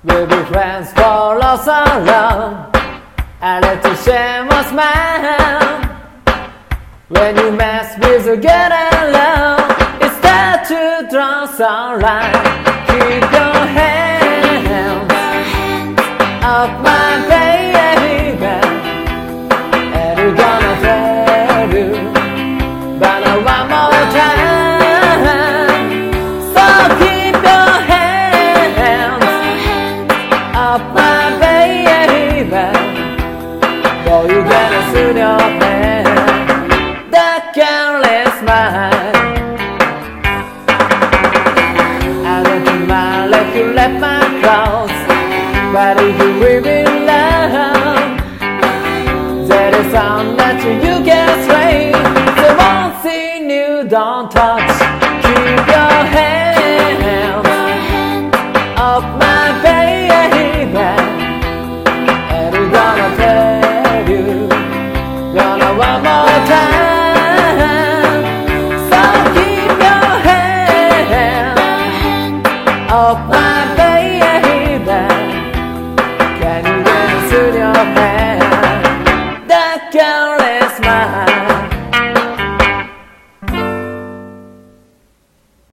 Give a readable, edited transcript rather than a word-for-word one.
We'll be friends for lots of love. I like to share my smile. When you mess with a girl I love, it's time to draw some line. Keep your hands off my baby, and we're gonna tell you but one more time. So keep your hands off my baby, boy, you gotta suit your man. That girl is mine. I don't mind let you let my clothes, but if you really love, that is sound that you get straight. So won't see you, don't touch. Keep your hands off my baby, and we're gonna tell you, gonna one more time. So keep your hands off my baby. Can you dance with your man? That girl